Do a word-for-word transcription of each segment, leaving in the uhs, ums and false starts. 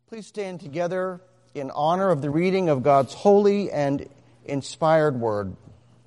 Please stand together in honor of the reading of God's holy and inspired word.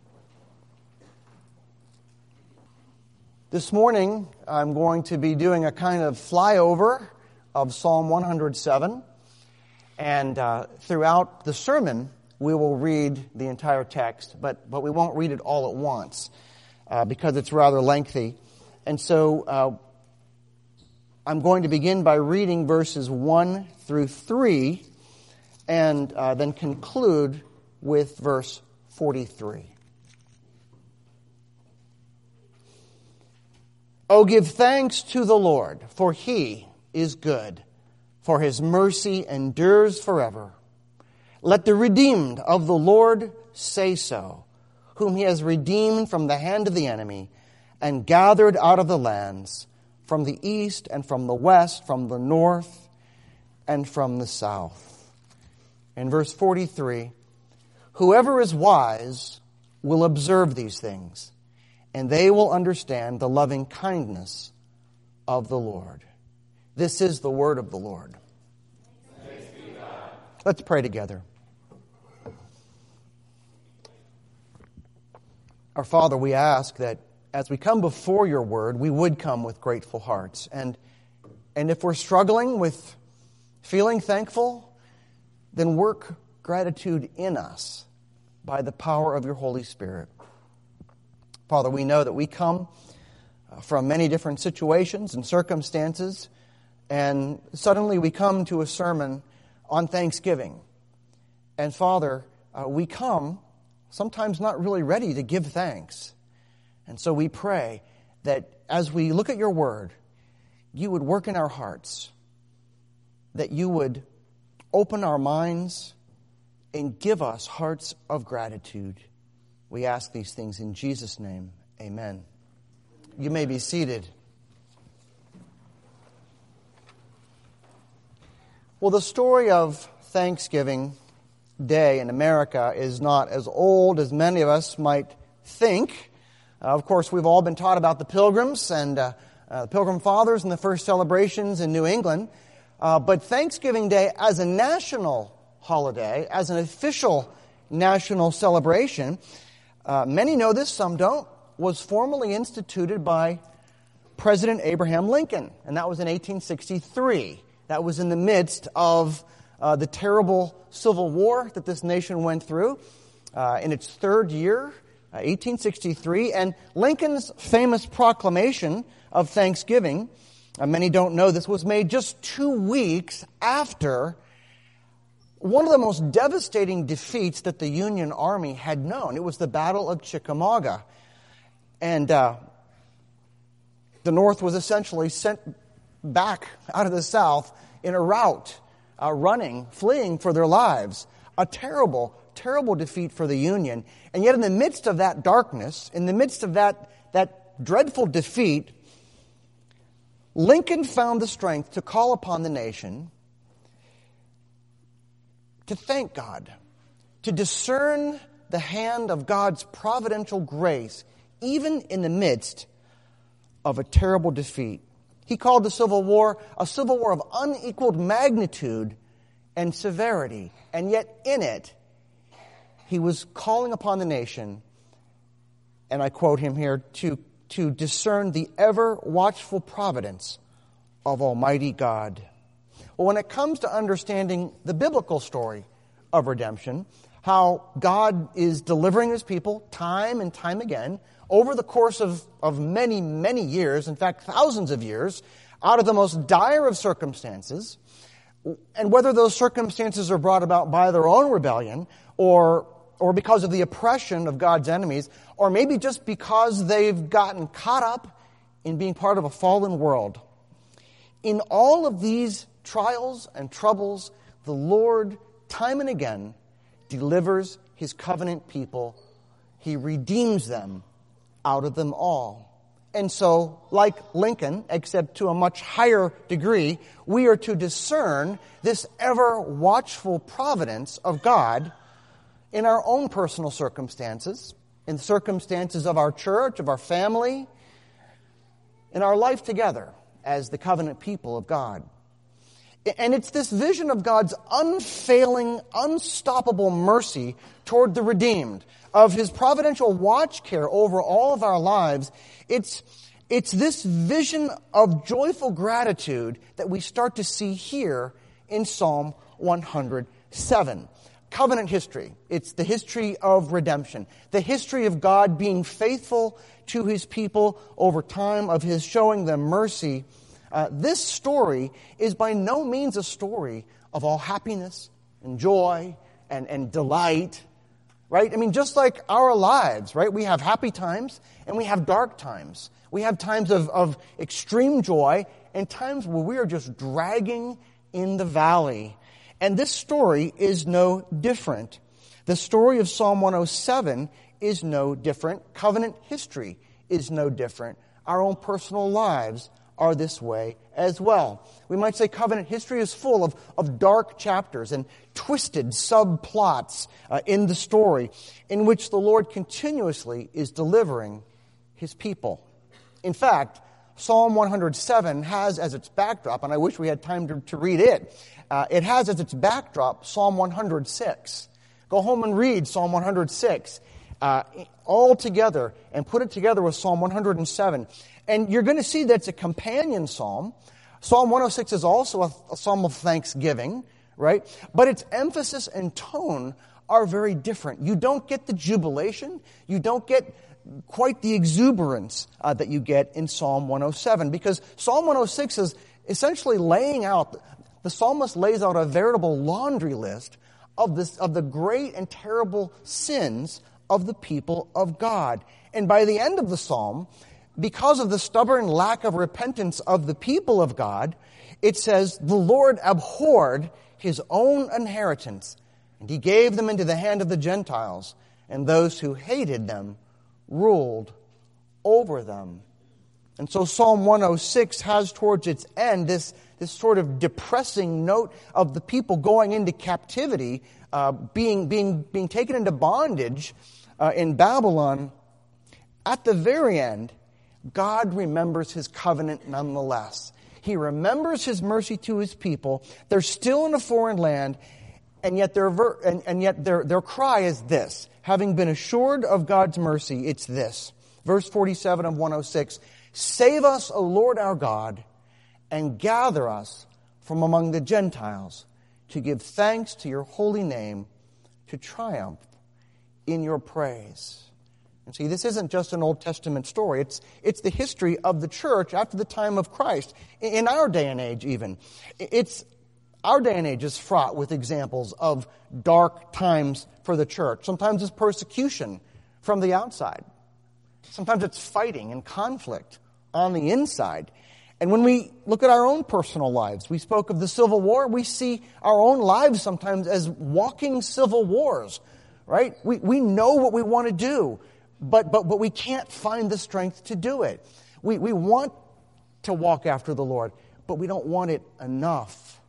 This morning, I'm going to be doing a kind of flyover of Psalm one hundred seven, and uh, throughout the sermon, we will read the entire text, but, but we won't read it all at once uh, because it's rather lengthy. And so uh, I'm going to begin by reading verses one through three and uh, then conclude with verse forty-three. Oh, give thanks to the Lord, for He is good, for His mercy endures forever. Let the redeemed of the Lord say so, whom He has redeemed from the hand of the enemy and gathered out of the lands, from the east and from the west, from the north and from the south. In verse forty-three, whoever is wise will observe these things, and they will understand the loving kindness of the Lord. This is the word of the Lord. Thanks be to God. Let's pray together. Our Father, we ask that as we come before your word, we would come with grateful hearts. And, and if we're struggling with feeling thankful, then work gratitude in us by the power of your Holy Spirit. Father, we know that we come from many different situations and circumstances, and suddenly we come to a sermon on Thanksgiving. And Father, uh, we come sometimes not really ready to give thanks. And so we pray that as we look at your word, you would work in our hearts, that you would open our minds and give us hearts of gratitude. We ask these things in Jesus' name. Amen. You may be seated. Well, the story of Thanksgiving Day in America is not as old as many of us might think. Uh, of course, we've all been taught about the Pilgrims and uh, uh, the Pilgrim Fathers and the first celebrations in New England. Uh, but Thanksgiving Day as a national holiday, as an official national celebration, uh, many know this, some don't, was formally instituted by President Abraham Lincoln. And that was in eighteen sixty-three. That was in the midst of uh, the terrible Civil War that this nation went through uh, in its third year. Uh, eighteen sixty-three, and Lincoln's famous proclamation of Thanksgiving, uh, many don't know this, was made just two weeks after one of the most devastating defeats that the Union Army had known. It was the Battle of Chickamauga. And uh, the North was essentially sent back out of the South in a rout, uh, running, fleeing for their lives. A terrible terrible defeat for the Union. And yet in the midst of that darkness, in the midst of that, that dreadful defeat, Lincoln found the strength to call upon the nation to thank God, to discern the hand of God's providential grace, even in the midst of a terrible defeat. He called the Civil War a civil war of unequaled magnitude and severity. And yet in it, he was calling upon the nation, and I quote him here, to, to discern the ever-watchful providence of Almighty God. Well, when it comes to understanding the biblical story of redemption, how God is delivering His people time and time again over the course of, of many, many years, in fact, thousands of years, out of the most dire of circumstances, and whether those circumstances are brought about by their own rebellion or or because of the oppression of God's enemies, or maybe just because they've gotten caught up in being part of a fallen world. In all of these trials and troubles, the Lord, time and again, delivers His covenant people. He redeems them out of them all. And so, like Lincoln, except to a much higher degree, we are to discern this ever-watchful providence of God in our own personal circumstances, in the circumstances of our church, of our family, in our life together as the covenant people of God. And it's this vision of God's unfailing, unstoppable mercy toward the redeemed, of his providential watch care over all of our lives. It's, it's this vision of joyful gratitude that we start to see here in Psalm one hundred seven. Covenant history. It's the history of redemption. The history of God being faithful to his people over time, of his showing them mercy. Uh, this story is by no means a story of all happiness and joy and, and delight, right? I mean, just like our lives, right? We have happy times and we have dark times. We have times of, of extreme joy and times where we are just dragging in the valley. And this story is no different. The story of Psalm one oh seven is no different. Covenant history is no different. Our own personal lives are this way as well. We might say covenant history is full of, of dark chapters and twisted subplots uh, in the story in which the Lord continuously is delivering his people. In fact, Psalm one hundred seven has as its backdrop, and I wish we had time to, to read it, uh, it has as its backdrop Psalm one hundred six. Go home and read Psalm one hundred six uh, all together and put it together with Psalm one hundred seven. And you're going to see that it's a companion psalm. Psalm one oh six is also a, a psalm of thanksgiving, right? But its emphasis and tone are very different. You don't get the jubilation. You don't get quite the exuberance uh, that you get in Psalm one oh seven, because Psalm one oh six is essentially laying out, the psalmist lays out a veritable laundry list of this, of the great and terrible sins of the people of God. And by the end of the psalm, because of the stubborn lack of repentance of the people of God, it says, the Lord abhorred his own inheritance, and he gave them into the hand of the Gentiles, and those who hated them ruled over them. And so Psalm one oh six has towards its end this, this sort of depressing note of the people going into captivity, uh, being, being, being taken into bondage uh, in Babylon. At the very end, God remembers his covenant nonetheless. He remembers his mercy to his people. They're still in a foreign land, and yet their ver- and, and yet their, their cry is this. Having been assured of God's mercy, it's this. Verse forty-seven of one oh six, save us, O Lord our God, and gather us from among the Gentiles to give thanks to your holy name, to triumph in your praise. And see, this isn't just an Old Testament story. It's, it's the history of the church after the time of Christ, in our day and age even. It's, our day and age is fraught with examples of dark times for the church. Sometimes it's persecution from the outside. Sometimes it's fighting and conflict on the inside. And when we look at our own personal lives, we spoke of the Civil War, we see our own lives sometimes as walking civil wars, right? We, we know what we want to do. But, but, but we can't find the strength to do it. We, we want to walk after the Lord, but we don't want it enough.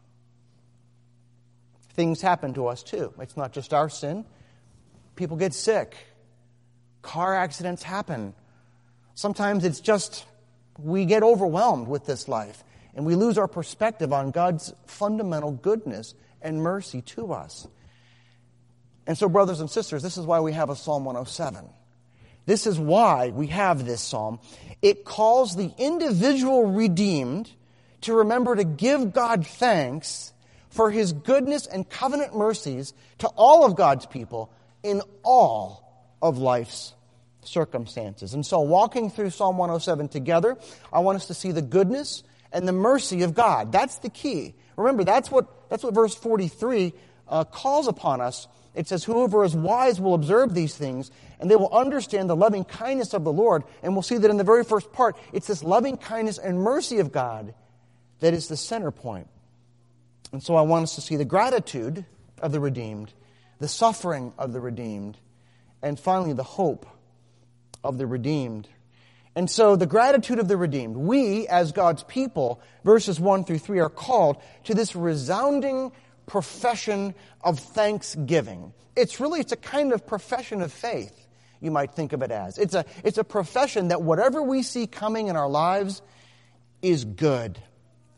Things happen to us too. It's not just our sin. People get sick. Car accidents happen. Sometimes it's just we get overwhelmed with this life and we lose our perspective on God's fundamental goodness and mercy to us. And so, brothers and sisters, this is why we have a Psalm one oh seven. This is why we have this psalm. It calls the individual redeemed to remember to give God thanks for his goodness and covenant mercies to all of God's people in all of life's circumstances. And so walking through Psalm one oh seven together, I want us to see the goodness and the mercy of God. That's the key. Remember, that's what, that's what verse forty-three uh, calls upon us. It says, whoever is wise will observe these things, and they will understand the loving kindness of the Lord. And we'll see that in the very first part, it's this loving kindness and mercy of God that is the center point. And so I want us to see the gratitude of the redeemed, the suffering of the redeemed, and finally the hope of the redeemed. And so the gratitude of the redeemed, we as God's people, verses one through three, are called to this resounding profession of thanksgiving. It's really, it's a kind of profession of faith, you might think of it as. It's a, it's a profession that whatever we see coming in our lives is good.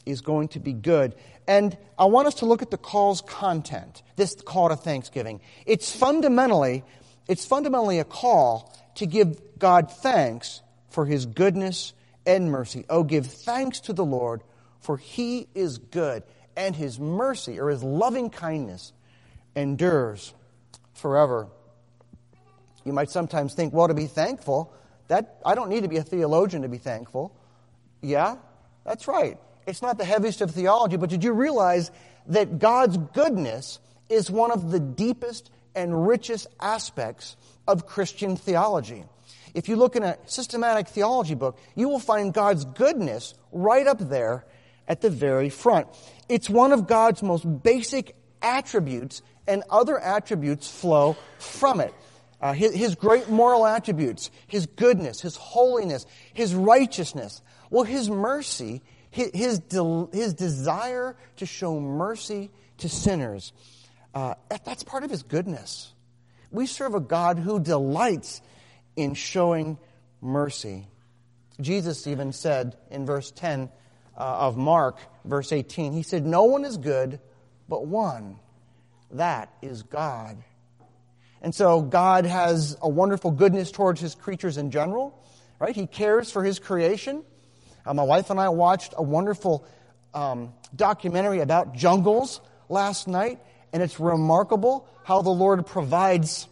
is going to be good. And I want us to look at the call's content, this call to thanksgiving. It's fundamentally, it's fundamentally a call to give God thanks for his goodness and mercy. Oh, give thanks to the Lord, for he is good, and his mercy, or his loving kindness, endures forever. You might sometimes think, well, to be thankful, that I don't need to be a theologian to be thankful. Yeah, that's right. It's not the heaviest of theology, but did you realize that God's goodness is one of the deepest and richest aspects of Christian theology? If you look in a systematic theology book, you will find God's goodness right up there at the very front. It's one of God's most basic attributes, and other attributes flow from it. Uh, his, his great moral attributes, his goodness, his holiness, his righteousness. Well, his mercy, his, his, de- his desire to show mercy to sinners, uh, that, that's part of his goodness. We serve a God who delights in showing mercy. Jesus even said in verse ten uh, of Mark, verse eighteen, he said, "No one is good but one, that is God." And so God has a wonderful goodness towards his creatures in general, right? He cares for his creation. Uh, my wife and I watched a wonderful um, documentary about jungles last night, and it's remarkable how the Lord provides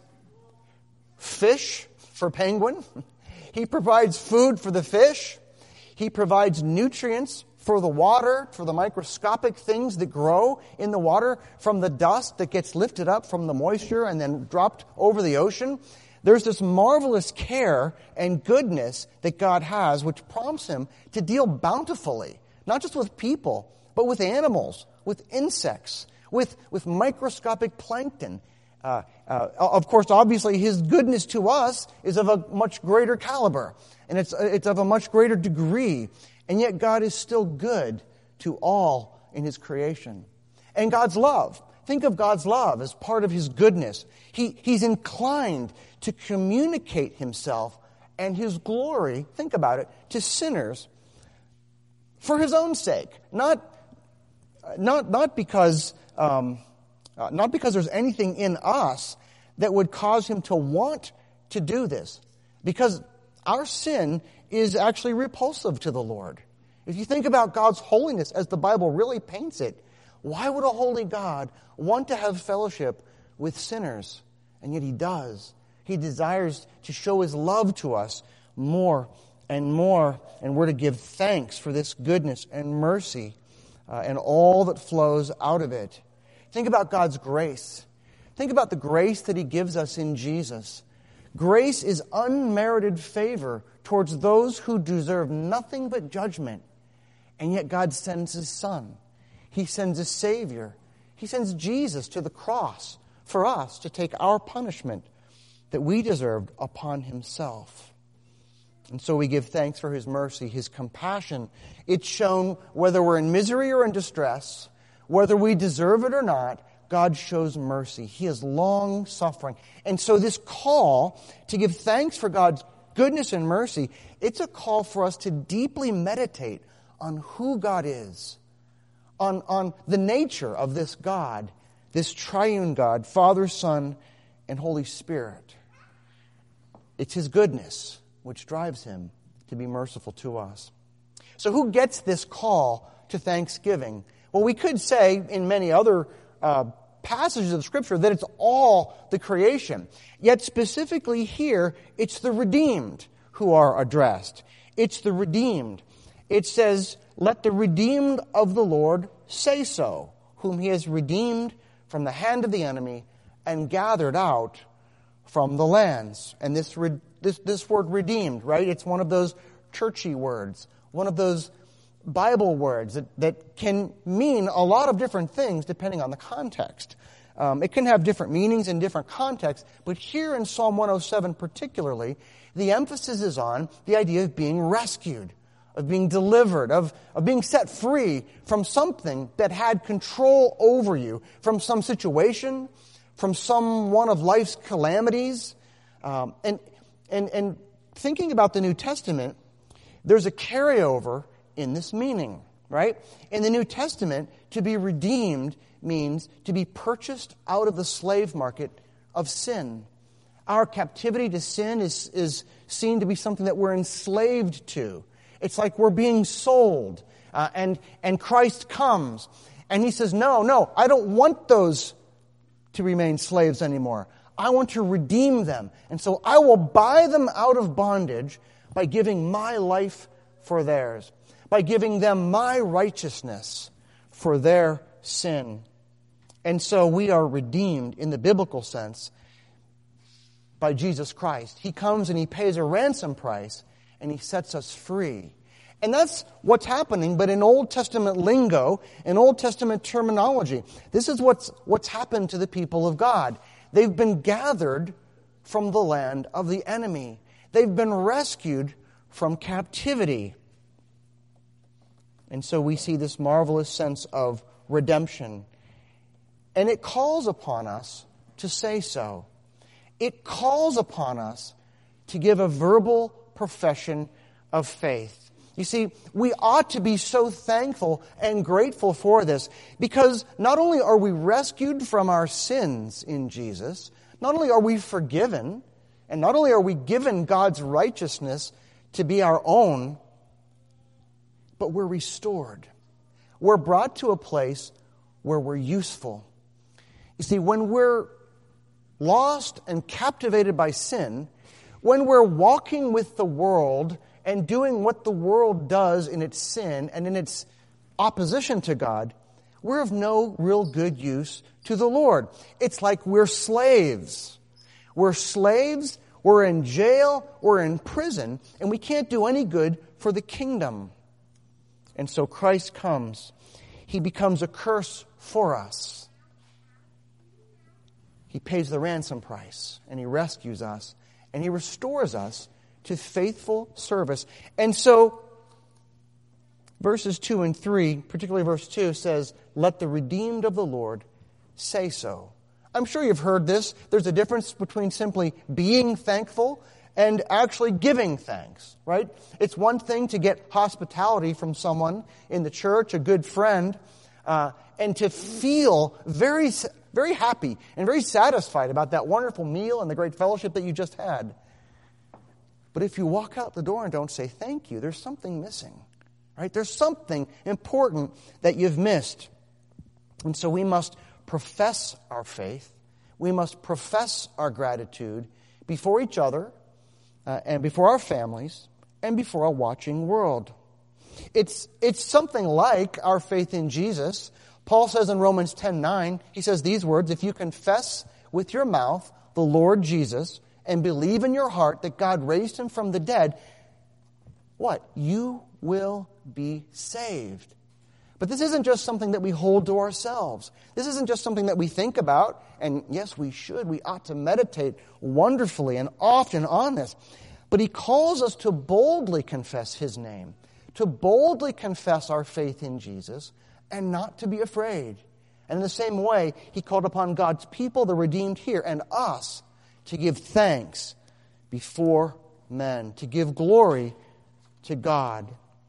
fish for penguin. He provides food for the fish. He provides nutrients for the water, for the microscopic things that grow in the water, from the dust that gets lifted up from the moisture and then dropped over the ocean. There's this marvelous care and goodness that God has, which prompts him to deal bountifully, not just with people, but with animals, with insects, with, with microscopic plankton. Uh, uh, of course, obviously, his goodness to us is of a much greater caliber, and it's, it's of a much greater degree. And yet God is still good to all in his creation. And God's love. Think of God's love as part of his goodness. He, he's inclined to communicate himself and his glory, think about it, to sinners for his own sake. Not, not, not because, um, uh, not because there's anything in us that would cause him to want to do this. Because our sin is actually repulsive to the Lord. If you think about God's holiness as the Bible really paints it, why would a holy God want to have fellowship with sinners? And yet he does. He desires to show his love to us more and more, and we're to give thanks for this goodness and mercy uh, and all that flows out of it. Think about God's grace. Think about the grace that he gives us in Jesus. Grace is unmerited favor towards those who deserve nothing but judgment. And yet God sends his Son. He sends a Savior. He sends Jesus to the cross for us to take our punishment that we deserved upon himself. And so we give thanks for his mercy, his compassion. It's shown whether we're in misery or in distress, whether we deserve it or not, God shows mercy. He is long-suffering. And so this call to give thanks for God's goodness and mercy, it's a call for us to deeply meditate on who God is, on, on the nature of this God, this triune God, Father, Son, and Holy Spirit. It's his goodness which drives him to be merciful to us. So who gets this call to thanksgiving? Well, we could say in many other uh, passages of Scripture that it's all the creation. Yet specifically here, it's the redeemed who are addressed. It's the redeemed. It says, "Let the redeemed of the Lord say so, whom he has redeemed from the hand of the enemy and gathered out from the lands." And this re- this this word redeemed, right? It's one of those churchy words, one of those Bible words that, that can mean a lot of different things depending on the context. Um, it can have different meanings in different contexts, but here in Psalm one oh seven particularly, the emphasis is on the idea of being rescued, of being delivered, of, of being set free from something that had control over you, from some situation, from some one of life's calamities. Um, and, and, and thinking about the New Testament, there's a carryover in this meaning, right? In the New Testament, to be redeemed means to be purchased out of the slave market of sin. Our captivity to sin is, is seen to be something that we're enslaved to. It's like we're being sold. Uh, and, and Christ comes. And he says, no, no, I don't want those to remain slaves anymore. I want to redeem them. And so I will buy them out of bondage by giving my life for theirs, by giving them my righteousness for their sin. And so we are redeemed in the biblical sense by Jesus Christ. He comes and he pays a ransom price and he sets us free. And that's what's happening, but in Old Testament lingo, in Old Testament terminology, this is what's what's happened to the people of God. They've been gathered from the land of the enemy. They've been rescued from captivity. And so we see this marvelous sense of redemption. And it calls upon us to say so. It calls upon us to give a verbal profession of faith. You see, we ought to be so thankful and grateful for this, because not only are we rescued from our sins in Jesus, not only are we forgiven, and not only are we given God's righteousness to be our own, but we're restored. We're brought to a place where we're useful. You see, when we're lost and captivated by sin, when we're walking with the world and doing what the world does in its sin and in its opposition to God, we're of no real good use to the Lord. It's like we're slaves. We're slaves, we're in jail, we're in prison, and we can't do any good for the kingdom. And so Christ comes. He becomes a curse for us. He pays the ransom price, and he rescues us, and he restores us to faithful service. And so, verses two and three, particularly verse two, says, "Let the redeemed of the Lord say so." I'm sure you've heard this. There's a difference between simply being thankful and actually giving thanks, right? It's one thing to get hospitality from someone in the church, a good friend, uh, and to feel very, very happy and very satisfied about that wonderful meal and the great fellowship that you just had. But if you walk out the door and don't say thank you, there's something missing, right? There's something important that you've missed. And so we must profess our faith. We must profess our gratitude before each other uh, and before our families and before a watching world. It's, it's something like our faith in Jesus. Paul says in Romans ten nine, he says these words, "If you confess with your mouth the Lord Jesus and believe in your heart that God raised him from the dead," what? "You will be saved." But this isn't just something that we hold to ourselves. This isn't just something that we think about, and yes, we should. We ought to meditate wonderfully and often on this. But he calls us to boldly confess his name, to boldly confess our faith in Jesus, and not to be afraid. And in the same way, he called upon God's people, the redeemed here, and us, to give thanks before men, to give glory to God.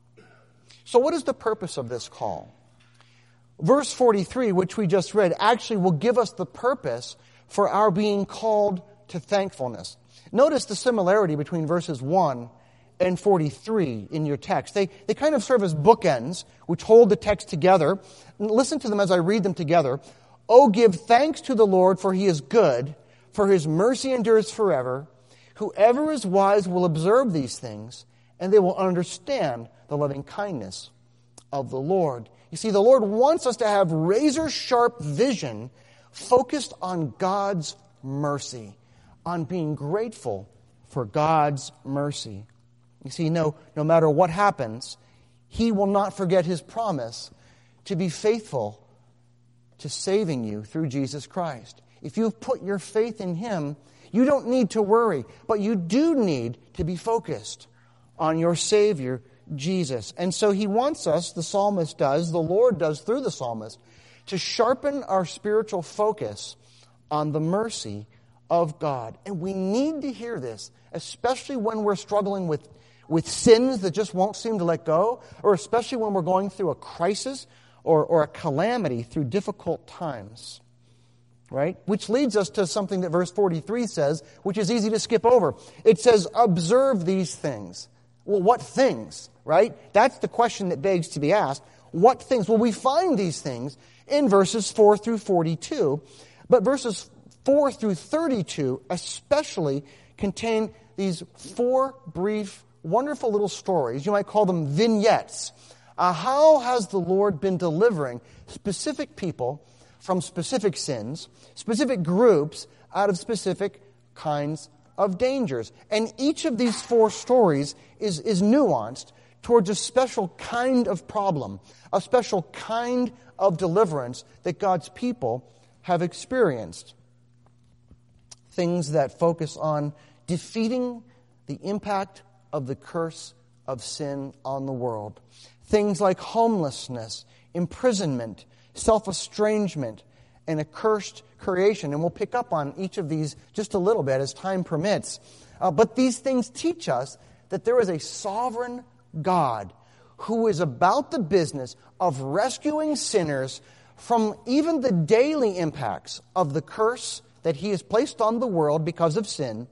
So what is the purpose of this call? Verse forty-three, which we just read, actually will give us the purpose for our being called to thankfulness. Notice the similarity between verses one and forty-three in your text. They, they kind of serve as bookends, which hold the text together. Listen to them as I read them together. "Oh, give thanks to the Lord, for he is good, for his mercy endures forever. Whoever is wise will observe these things, and they will understand the loving kindness of the Lord." You see, the Lord wants us to have razor-sharp vision focused on God's mercy, on being grateful for God's mercy. You see, no, no matter what happens, he will not forget his promise to be faithful to saving you through Jesus Christ. If you've put your faith in him, you don't need to worry, but you do need to be focused on your Savior, Jesus. And so he wants us, the psalmist does, the Lord does through the psalmist, to sharpen our spiritual focus on the mercy of God. And we need to hear this, especially when we're struggling with, with sins that just won't seem to let go, or especially when we're going through a crisis or, or a calamity through difficult times. Right? Which leads us to something that verse forty-three says, which is easy to skip over. It says, observe these things. Well, what things? Right? That's the question that begs to be asked. What things? Well, we find these things in verses four through forty-two, but verses four through thirty-two especially contain these four brief, wonderful little stories. You might call them vignettes. Uh, how has the Lord been delivering specific people from specific sins, specific groups out of specific kinds of dangers? And each of these four stories is, is nuanced towards a special kind of problem, a special kind of deliverance that God's people have experienced. Things that focus on defeating the impact of the curse of sin on the world. Things like homelessness, imprisonment, self-estrangement, and a cursed creation. And we'll pick up on each of these just a little bit as time permits. Uh, but these things teach us that there is a sovereign God who is about the business of rescuing sinners from even the daily impacts of the curse that He has placed on the world because of sin.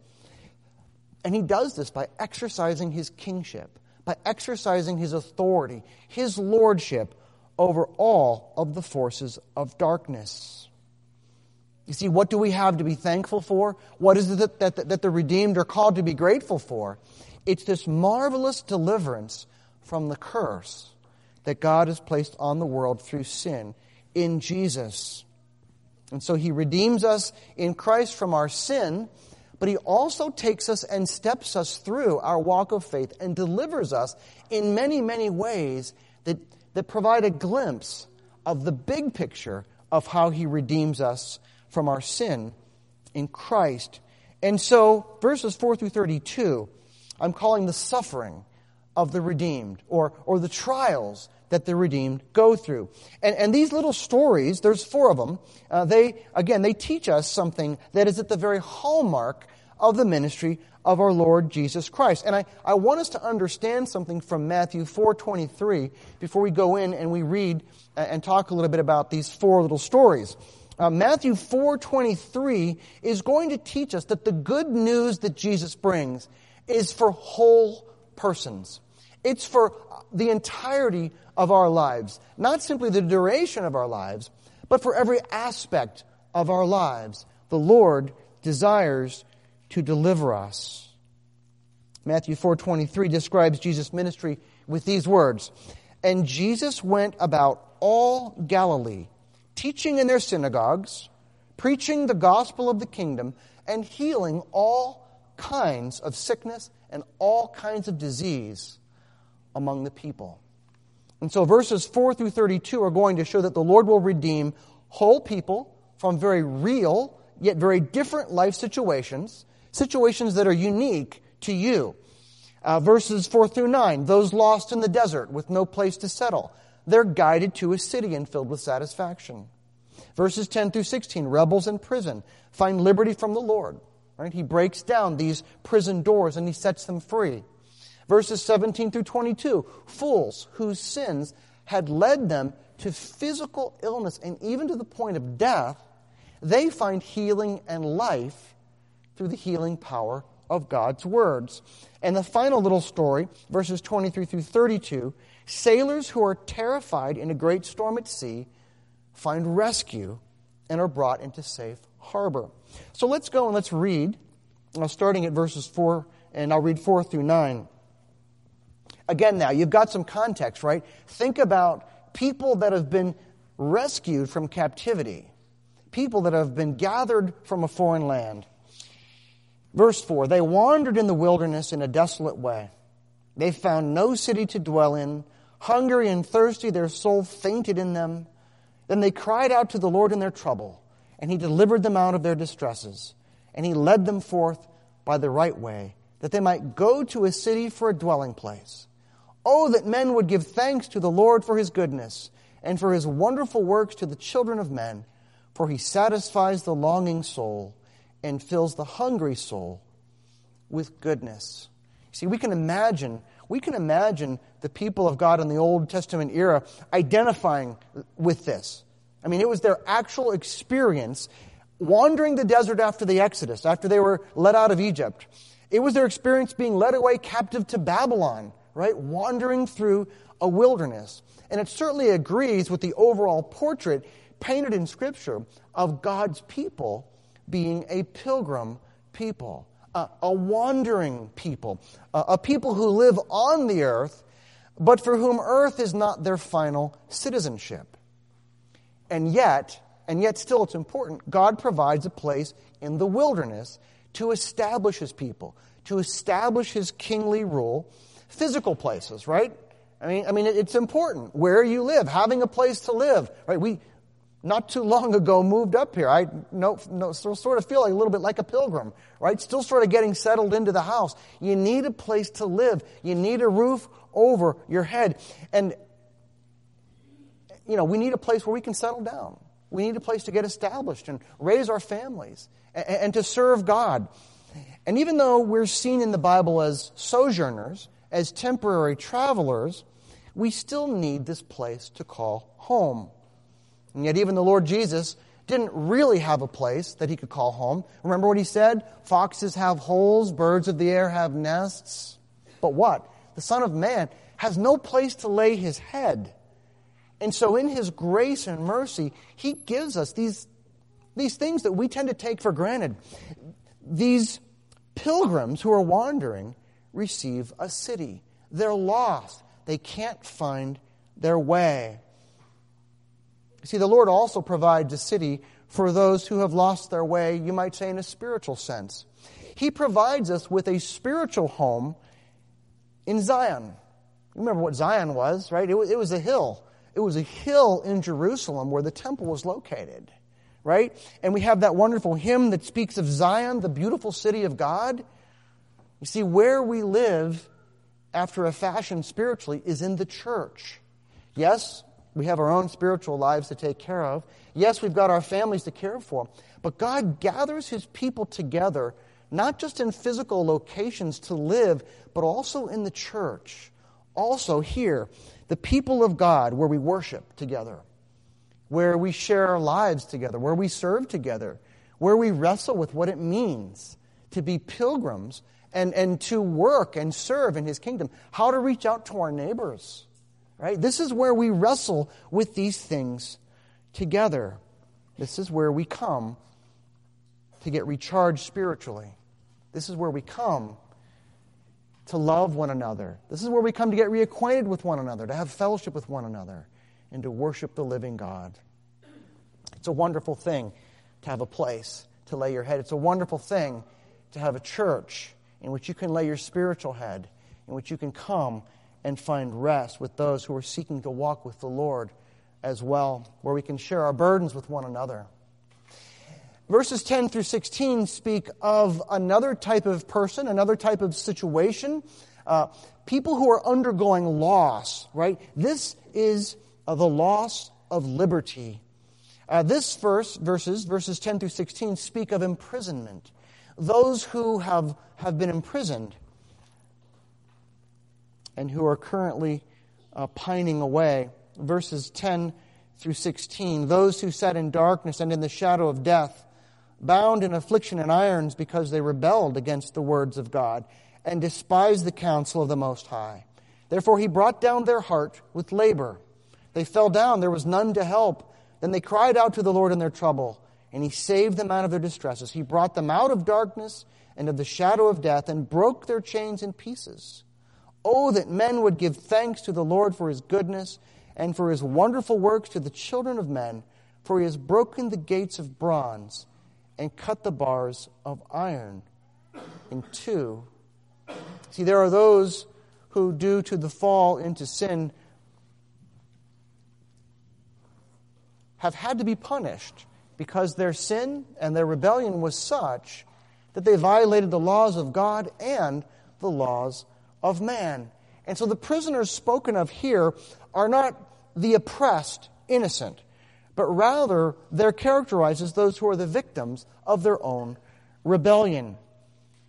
And He does this by exercising His kingship, by exercising His authority, His lordship over all of the forces of darkness. You see, what do we have to be thankful for? What is it that, that, that the redeemed are called to be grateful for? It's this marvelous deliverance from the curse that God has placed on the world through sin in Jesus. And so He redeems us in Christ from our sin, but He also takes us and steps us through our walk of faith and delivers us in many, many ways that that provide a glimpse of the big picture of how He redeems us from our sin in Christ. And so, verses four through thirty-two, I'm calling the suffering of the redeemed, or, or the trials that the redeemed go through. And, and these little stories, there's four of them, uh, they, again, they teach us something that is at the very hallmark of the ministry of our Lord Jesus Christ. And I, I want us to understand something from Matthew four twenty-three before we go in and we read and talk a little bit about these four little stories. Uh, Matthew four twenty-three is going to teach us that the good news that Jesus brings is for whole persons. It's for the entirety of our lives. Not simply the duration of our lives, but for every aspect of our lives. The Lord desires to deliver us. Matthew four twenty-three describes Jesus' ministry with these words. And Jesus went about all Galilee, teaching in their synagogues, preaching the gospel of the kingdom, and healing all kinds of sickness and all kinds of disease among the people. And so verses four through thirty-two are going to show that the Lord will redeem whole people from very real, yet very different life situations, situations that are unique to you. Uh, verses four through nine, those lost in the desert with no place to settle, they're guided to a city and filled with satisfaction. Verses ten through sixteen, rebels in prison find liberty from the Lord. Right? He breaks down these prison doors and He sets them free. Verses seventeen through twenty-two, fools whose sins had led them to physical illness and even to the point of death, they find healing and life through the healing power of God's words. And the final little story, verses twenty-three through thirty-two, sailors who are terrified in a great storm at sea find rescue and are brought into safe harbor. So let's go and let's read, uh, starting at verses four, and I'll read four through nine. Again now, you've got some context, right? Think about people that have been rescued from captivity, people that have been gathered from a foreign land. Verse four, they wandered in the wilderness in a desolate way. They found no city to dwell in. Hungry and thirsty, their soul fainted in them. Then they cried out to the Lord in their trouble, and He delivered them out of their distresses. And He led them forth by the right way, that they might go to a city for a dwelling place. Oh, that men would give thanks to the Lord for His goodness, and for His wonderful works to the children of men. For He satisfies the longing soul, and fills the hungry soul with goodness. See, we can imagine, we can imagine the people of God in the Old Testament era identifying with this. I mean, it was their actual experience wandering the desert after the Exodus, after they were led out of Egypt. It was their experience being led away captive to Babylon, right? Wandering through a wilderness. And it certainly agrees with the overall portrait painted in Scripture of God's people being a pilgrim people, a, a wandering people, a, a people who live on the earth, but for whom earth is not their final citizenship. And yet, and yet still it's important, God provides a place in the wilderness to establish His people, to establish His kingly rule, physical places, right? I mean, I mean, it's important where you live, having a place to live, right? We, not too long ago, moved up here. I know, know, sort of feel like a little bit like a pilgrim, right? Still sort of getting settled into the house. You need a place to live. You need a roof over your head. And, you know, we need a place where we can settle down. We need a place to get established and raise our families and, and to serve God. And even though we're seen in the Bible as sojourners, as temporary travelers, we still need this place to call home. And yet even the Lord Jesus didn't really have a place that He could call home. Remember what He said? Foxes have holes, birds of the air have nests. But what? The Son of Man has no place to lay His head. And so in His grace and mercy, He gives us these, these things that we tend to take for granted. These pilgrims who are wandering receive a city. They're lost. They can't find their way. See, the Lord also provides a city for those who have lost their way, you might say in a spiritual sense. He provides us with a spiritual home in Zion. Remember what Zion was, right? It was, it was a hill. It was a hill in Jerusalem where the temple was located, right? And we have that wonderful hymn that speaks of Zion, the beautiful city of God. You see, where we live after a fashion spiritually is in the church. Yes, we have our own spiritual lives to take care of. Yes, we've got our families to care for. But God gathers His people together, not just in physical locations to live, but also in the church. Also here, the people of God, where we worship together, where we share our lives together, where we serve together, where we wrestle with what it means to be pilgrims and, and to work and serve in His kingdom, how to reach out to our neighbors. Right? This is where we wrestle with these things together. This is where we come to get recharged spiritually. This is where we come to love one another. This is where we come to get reacquainted with one another, to have fellowship with one another, and to worship the living God. It's a wonderful thing to have a place to lay your head. It's a wonderful thing to have a church in which you can lay your spiritual head, in which you can come and find rest with those who are seeking to walk with the Lord as well, where we can share our burdens with one another. Verses ten through sixteen speak of another type of person, another type of situation, uh, people who are undergoing loss, right? This is uh, the loss of liberty. Uh, this verse, verses, verses ten through sixteen, speak of imprisonment. Those who have, have been imprisoned and who are currently uh, pining away. Verses ten through sixteen, those who sat in darkness and in the shadow of death, bound in affliction and irons because they rebelled against the words of God and despised the counsel of the Most High. Therefore He brought down their heart with labor. They fell down, there was none to help. Then they cried out to the Lord in their trouble, and He saved them out of their distresses. He brought them out of darkness and of the shadow of death and broke their chains in pieces. Oh, that men would give thanks to the Lord for His goodness and for His wonderful works to the children of men, for He has broken the gates of bronze and cut the bars of iron in two. See, there are those who, due to the fall into sin, have had to be punished because their sin and their rebellion was such that they violated the laws of God and the laws of man. And so the prisoners spoken of here are not the oppressed innocent, but rather they're characterized as those who are the victims of their own rebellion. This,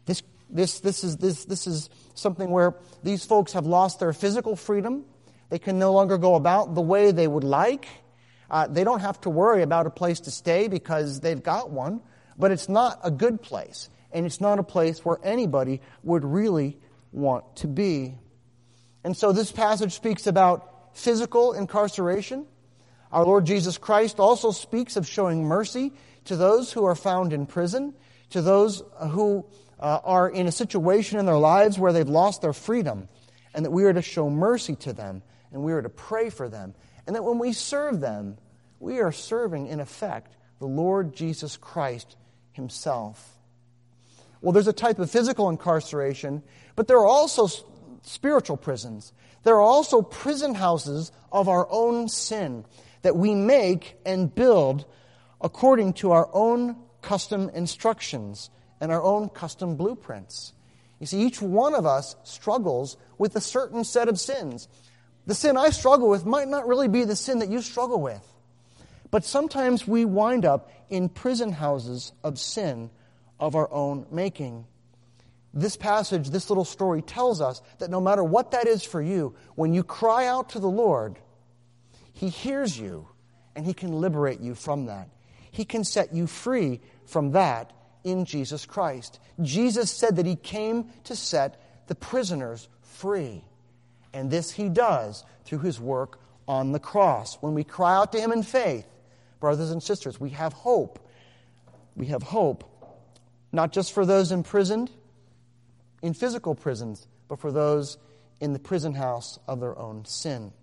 This, this, is, this, this is something where these folks have lost their physical freedom. They can no longer go about the way they would like. Uh, they don't have to worry about a place to stay because they've got one, but it's not a good place, and it's not a place where anybody would really want to be. And so this passage speaks about physical incarceration. Our Lord Jesus Christ also speaks of showing mercy to those who are found in prison, to those who uh, are in a situation in their lives where they've lost their freedom, and that we are to show mercy to them, and we are to pray for them. And that when we serve them, we are serving, in effect, the Lord Jesus Christ Himself. Well, there's a type of physical incarceration, but there are also spiritual prisons. There are also prison houses of our own sin that we make and build according to our own custom instructions and our own custom blueprints. You see, each one of us struggles with a certain set of sins. The sin I struggle with might not really be the sin that you struggle with. But sometimes we wind up in prison houses of sin of our own making. This passage, this little story tells us that no matter what that is for you, when you cry out to the Lord, He hears you and He can liberate you from that. He can set you free from that in Jesus Christ. Jesus said that He came to set the prisoners free. And this He does through His work on the cross. When we cry out to Him in faith, brothers and sisters, we have hope. We have hope, not just for those imprisoned in physical prisons, but for those in the prison house of their own sin.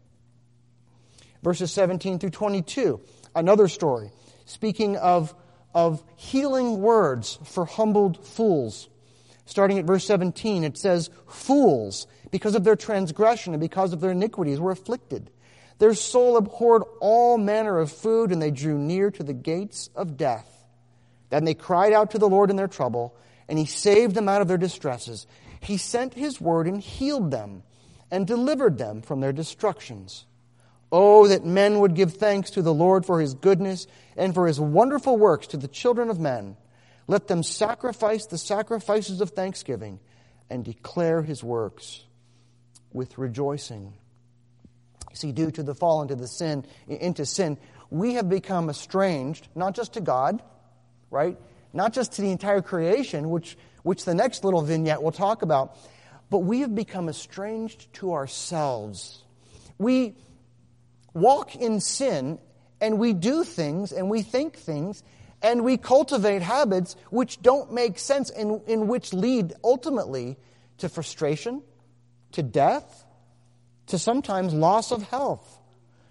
Verses seventeen through twenty-two, another story, speaking of, of healing words for humbled fools. Starting at verse seventeen, it says, "Fools, because of their transgression and because of their iniquities, were afflicted. Their soul abhorred all manner of food, and they drew near to the gates of death. Then they cried out to the Lord in their trouble, and He saved them out of their distresses. He sent His word and healed them, and delivered them from their destructions. Oh, that men would give thanks to the Lord for His goodness and for His wonderful works to the children of men. Let them sacrifice the sacrifices of thanksgiving and declare His works with rejoicing." You see, due to the fall into the sin, into sin, we have become estranged, not just to God, right? Not just to the entire creation, which, which the next little vignette will talk about, but we have become estranged to ourselves. We walk in sin, and we do things, and we think things, and we cultivate habits which don't make sense and in which lead ultimately to frustration, to death, to sometimes loss of health.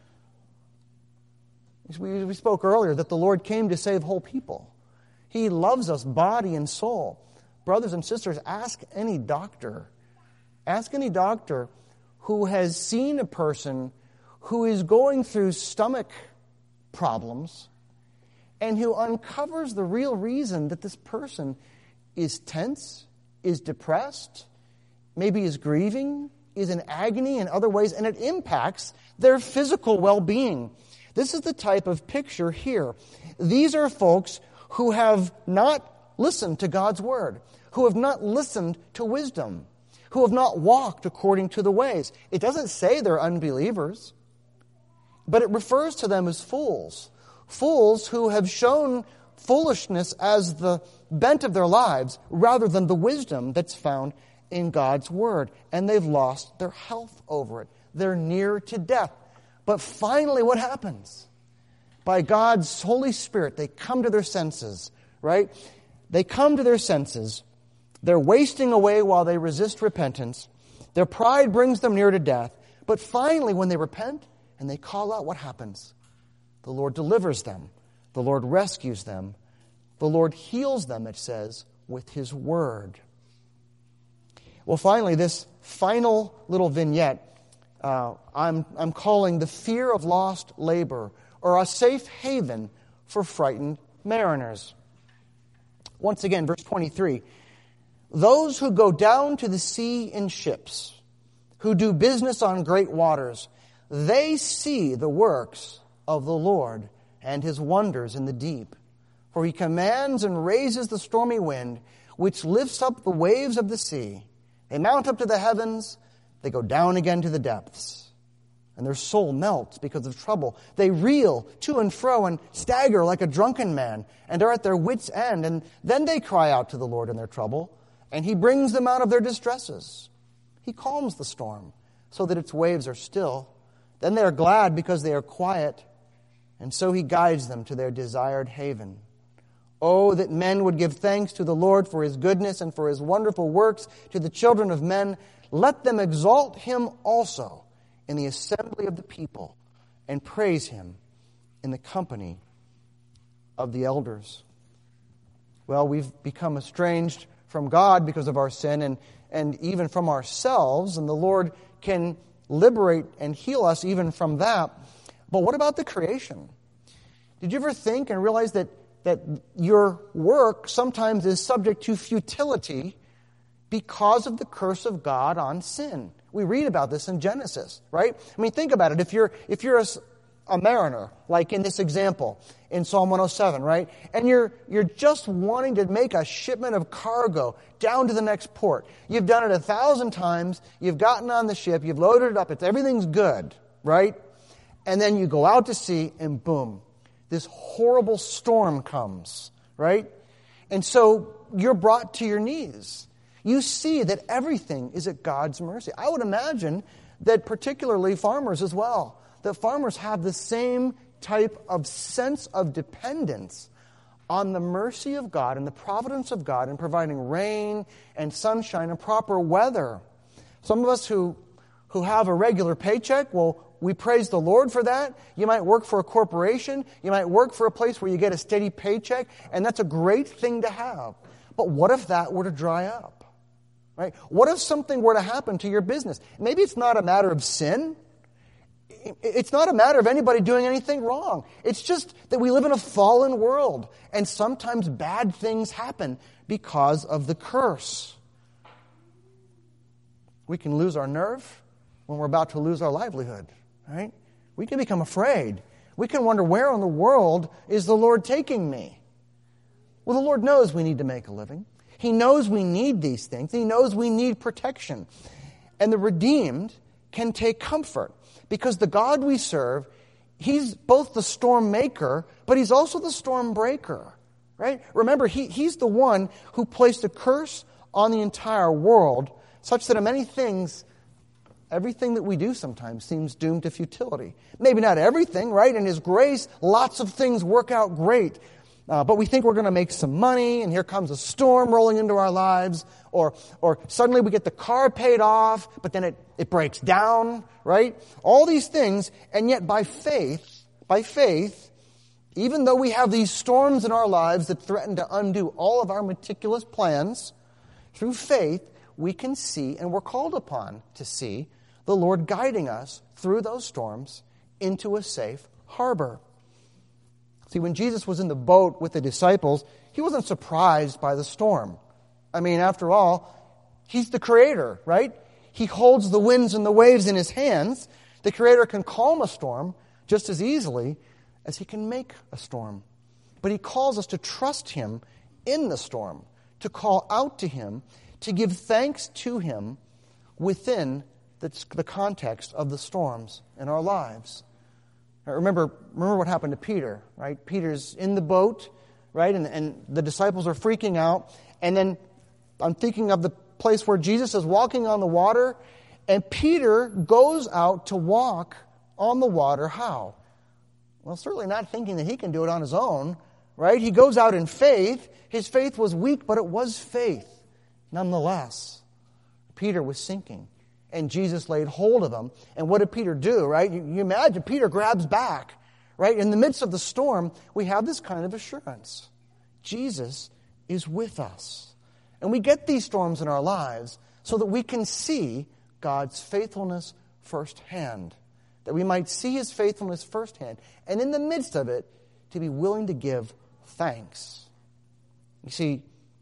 We, we spoke earlier that the Lord came to save whole people. He loves us body and soul. Brothers and sisters, ask any doctor. Ask any doctor who has seen a person who is going through stomach problems and who uncovers the real reason that this person is tense, is depressed, maybe is grieving, is in agony in other ways, and it impacts their physical well-being. This is the type of picture here. These are folks who have not listened to God's word, who have not listened to wisdom, who have not walked according to the ways. It doesn't say they're unbelievers, but it refers to them as fools. Fools who have shown foolishness as the bent of their lives rather than the wisdom that's found in God's word. And they've lost their health over it. They're near to death. But finally, what happens? By God's Holy Spirit, they come to their senses, right? They come to their senses. They're wasting away while they resist repentance. Their pride brings them near to death. But finally, when they repent and they call out, what happens? The Lord delivers them. The Lord rescues them. The Lord heals them, it says, with His word. Well, finally, this final little vignette, uh, I'm, I'm calling the fear of lost labor, or a safe haven for frightened mariners. Once again, verse twenty-three. "Those who go down to the sea in ships, who do business on great waters, they see the works of the Lord and His wonders in the deep. For He commands and raises the stormy wind. which lifts up the waves of the sea. They mount up to the heavens, they go down again to the depths. And their soul melts because of trouble. They reel to and fro and stagger like a drunken man and are at their wits' end. And then they cry out to the Lord in their trouble, and He brings them out of their distresses. He calms the storm so that its waves are still. Then they are glad because they are quiet, and so He guides them to their desired haven. Oh, that men would give thanks to the Lord for His goodness and for His wonderful works to the children of men. Let them exalt Him also in the assembly of the people and praise Him in the company of the elders. Well, we've become estranged from God because of our sin and, and even from ourselves, and the Lord can liberate and heal us even from that. But what about the creation? Did you ever think and realize that that your work sometimes is subject to futility because of the curse of God on sin? We read about this in Genesis, right? I mean, think about it. If you're if you're a, a mariner, like in this example in Psalm one oh seven, right? And you're you're just wanting to make a shipment of cargo down to the next port. You've done it a thousand times. You've gotten on the ship. You've loaded it up. It's everything's good, right? And then you go out to sea, and boom, this horrible storm comes, right? And so you're brought to your knees. You see that everything is at God's mercy. I would imagine that particularly farmers as well, that farmers have the same type of sense of dependence on the mercy of God and the providence of God in providing rain and sunshine and proper weather. Some of us who, who have a regular paycheck, well, we praise the Lord for that. You might work for a corporation. You might work for a place where you get a steady paycheck, and that's a great thing to have. But what if that were to dry up? Right? What if something were to happen to your business? Maybe it's not a matter of sin. It's not a matter of anybody doing anything wrong. It's just that we live in a fallen world, and sometimes bad things happen because of the curse. We can lose our nerve when we're about to lose our livelihood. Right? We can become afraid. We can wonder, where in the world is the Lord taking me? Well, the Lord knows we need to make a living. He knows we need these things. He knows we need protection. And the redeemed can take comfort because the God we serve, He's both the storm maker, but He's also the storm breaker. Right? Remember, he, He's the one who placed a curse on the entire world such that in many things, everything that we do sometimes seems doomed to futility. Maybe not everything, right? In His grace, lots of things work out great. Uh, but we think we're going to make some money, and here comes a storm rolling into our lives. Or or suddenly we get the car paid off, but then it, it breaks down, right? All these things, and yet by faith, by faith, even though we have these storms in our lives that threaten to undo all of our meticulous plans, through faith, we can see, and we're called upon to see, the Lord guiding us through those storms into a safe harbor. See, when Jesus was in the boat with the disciples, He wasn't surprised by the storm. I mean, after all, He's the Creator, right? He holds the winds and the waves in His hands. The Creator can calm a storm just as easily as He can make a storm. But He calls us to trust Him in the storm, to call out to Him, to give thanks to Him within the, the context of the storms in our lives. Now remember, remember what happened to Peter, right? Peter's in the boat, right? And, and the disciples are freaking out. And then I'm thinking of the place where Jesus is walking on the water, and Peter goes out to walk on the water. How? Well, certainly not thinking that he can do it on his own, right? He goes out in faith. His faith was weak, but it was faith. Nonetheless, Peter was sinking, and Jesus laid hold of him. And what did Peter do, right? You, you imagine Peter grabs back, right? In the midst of the storm, we have this kind of assurance. Jesus is with us. And we get these storms in our lives so that we can see God's faithfulness firsthand, that we might see His faithfulness firsthand, and in the midst of it, to be willing to give thanks. You see,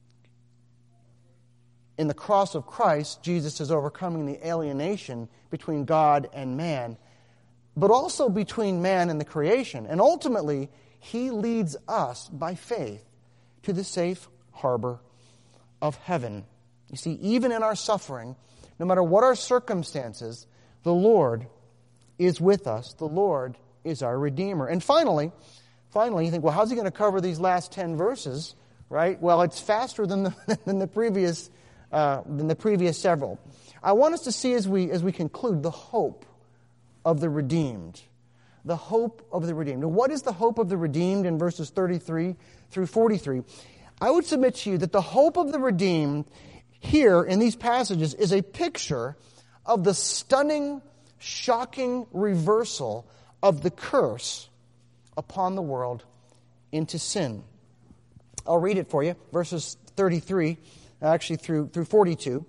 in the cross of Christ, Jesus is overcoming the alienation between God and man, but also between man and the creation. And ultimately, He leads us by faith to the safe harbor of heaven. You see, even in our suffering, no matter what our circumstances, the Lord is with us. The Lord is our Redeemer. And finally, finally, you think, well, how's he going to cover these last ten verses, right? Well, it's faster than the, than the previous uh, than the previous several. I want us to see as we as we conclude the hope of the redeemed. The hope of the redeemed. Now, what is the hope of the redeemed in verses thirty-three through forty-three? I would submit to you that the hope of the redeemed here in these passages is a picture of the stunning, shocking reversal of the curse upon the world into sin. I'll read it for you, verses thirty-three, actually through through forty-two.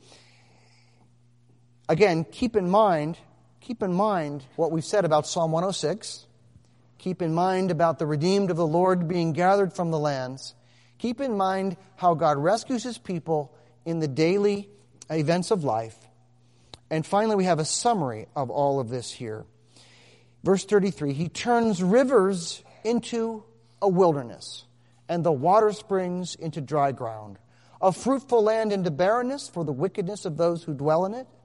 Again, keep in mind, keep in mind what we've said about Psalm one oh six. Keep in mind about the redeemed of the Lord being gathered from the lands. Keep in mind how God rescues His people in the daily events of life. And finally, we have a summary of all of this here. Verse thirty-three, He turns rivers into a wilderness, and the water springs into dry ground, a fruitful land into barrenness for the wickedness of those who dwell in it.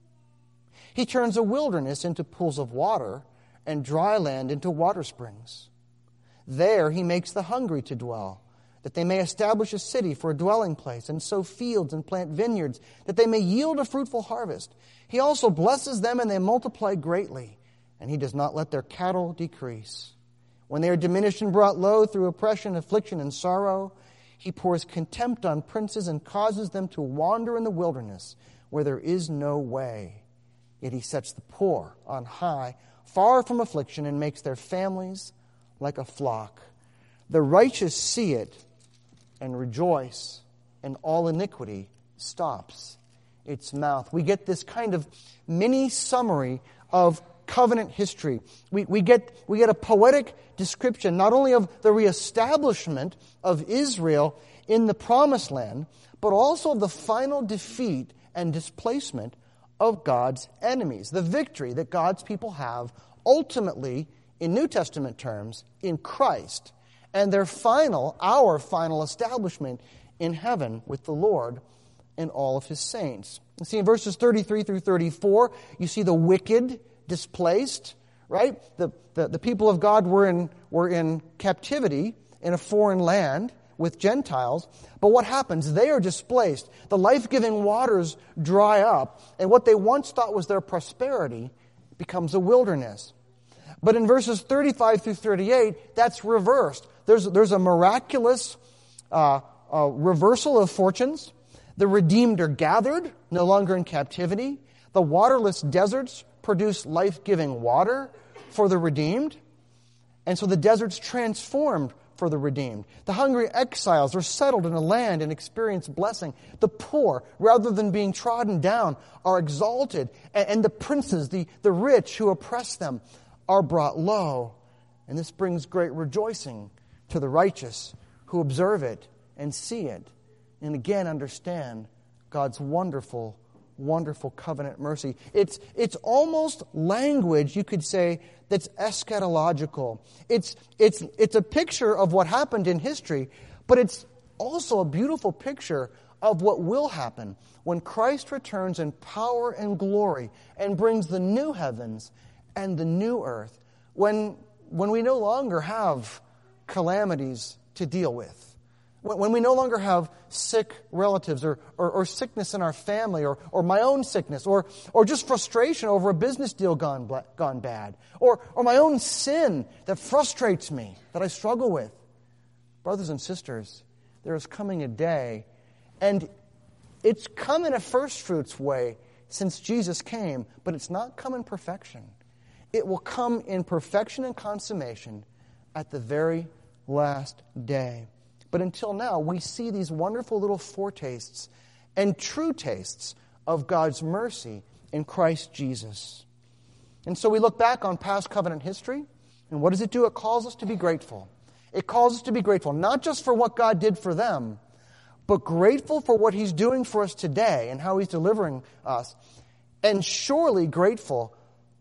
He turns a wilderness into pools of water, and dry land into water springs. There He makes the hungry to dwell, that they may establish a city for a dwelling place, and sow fields and plant vineyards, that they may yield a fruitful harvest. He also blesses them, and they multiply greatly, and He does not let their cattle decrease. When they are diminished and brought low through oppression, affliction, and sorrow, He pours contempt on princes and causes them to wander in the wilderness, where there is no way. Yet He sets the poor on high, far from affliction, and makes their families like a flock. The righteous see it and rejoice, and all iniquity stops its mouth. We get this kind of mini summary of covenant history. We, we get we get a poetic description not only of the reestablishment of Israel in the Promised Land, but also of the final defeat and displacement of God's enemies. The victory that God's people have ultimately, in New Testament terms, in Christ, and their final, our final establishment in heaven with the Lord and all of His saints. You see in verses thirty-three through thirty-four, you see the wicked displaced, right? The, the, the people of God were in, were in captivity in a foreign land with Gentiles. But what happens? They are displaced. The life-giving waters dry up, and what they once thought was their prosperity becomes a wilderness. But in verses thirty-five through thirty-eight, that's reversed. There's, there's a miraculous uh, uh, reversal of fortunes. The redeemed are gathered, no longer in captivity. The waterless deserts produce life-giving water for the redeemed. And so the desert's transformed for the redeemed. The hungry exiles are settled in a land and experience blessing. The poor, rather than being trodden down, are exalted. And, and the princes, the, the rich who oppress them, are brought low. And this brings great rejoicing to the righteous who observe it and see it, and again understand God's wonderful, wonderful covenant mercy. It's, it's almost language, you could say, that's eschatological. It's, it's, it's a picture of what happened in history, but it's also a beautiful picture of what will happen when Christ returns in power and glory and brings the new heavens and the new earth, when, when we no longer have calamities to deal with, when, when we no longer have sick relatives or, or, or sickness in our family or, or my own sickness or, or just frustration over a business deal gone, gone bad or, or my own sin that frustrates me, that I struggle with. Brothers and sisters, there is coming a day, and it's come in a first fruits way since Jesus came, but it's not come in perfection. It will come in perfection and consummation at the very last day. But until now, we see these wonderful little foretastes and true tastes of God's mercy in Christ Jesus. And so we look back on past covenant history, and what does it do? It calls us to be grateful. It calls us to be grateful, not just for what God did for them, but grateful for what He's doing for us today and how He's delivering us. And surely grateful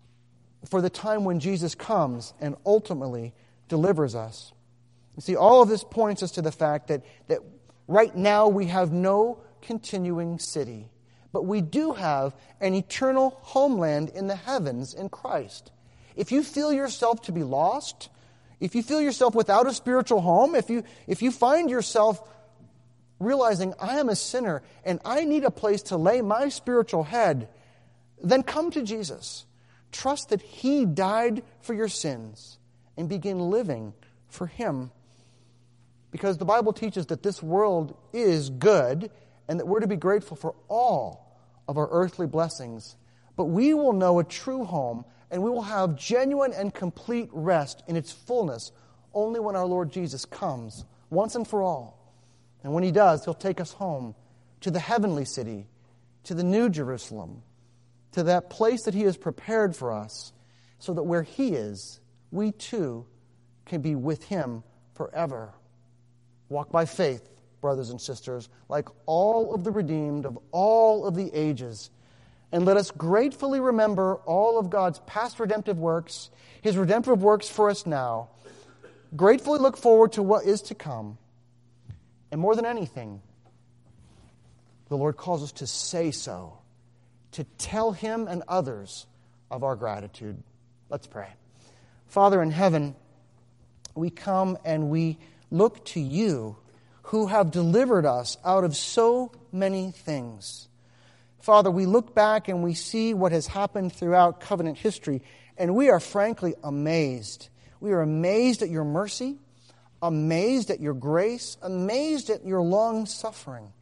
for the time when Jesus comes and ultimately delivers us. You see, all of this points us to the fact that, that right now we have no continuing city. But we do have an eternal homeland in the heavens in Christ. If you feel yourself to be lost, if you feel yourself without a spiritual home, if you, if you find yourself realizing I am a sinner and I need a place to lay my spiritual head, then come to Jesus. Trust that He died for your sins and begin living for Him. Because the Bible teaches that this world is good and that we're to be grateful for all of our earthly blessings. But we will know a true home and we will have genuine and complete rest in its fullness only when our Lord Jesus comes once and for all. And when He does, He'll take us home to the heavenly city, to the New Jerusalem, to that place that He has prepared for us, so that where He is, we too can be with Him forever. Walk by faith, brothers and sisters, like all of the redeemed of all of the ages. And let us gratefully remember all of God's past redemptive works, His redemptive works for us now. Gratefully look forward to what is to come. And more than anything, the Lord calls us to say so, to tell Him and others of our gratitude. Let's pray. Father in heaven, we come and we look to You who have delivered us out of so many things. Father, we look back and we see what has happened throughout covenant history, and we are frankly amazed. We are amazed at Your mercy, amazed at Your grace, amazed at Your long suffering.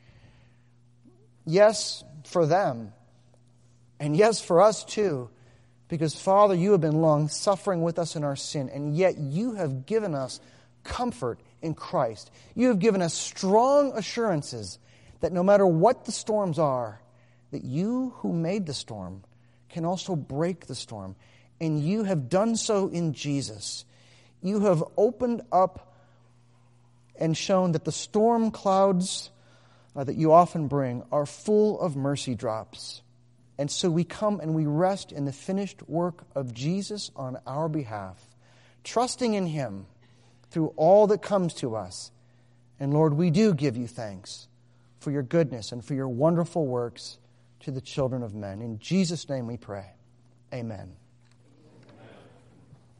Yes, for them, and yes, for us too, because Father, You have been long suffering with us in our sin, and yet You have given us comfort in Christ. You have given us strong assurances that no matter what the storms are, that You who made the storm can also break the storm. And You have done so in Jesus. You have opened up and shown that the storm clouds uh, that You often bring are full of mercy drops. And so we come and we rest in the finished work of Jesus on our behalf, trusting in Him through all that comes to us. And Lord, we do give You thanks for Your goodness and for Your wonderful works to the children of men. In Jesus' name we pray. Amen.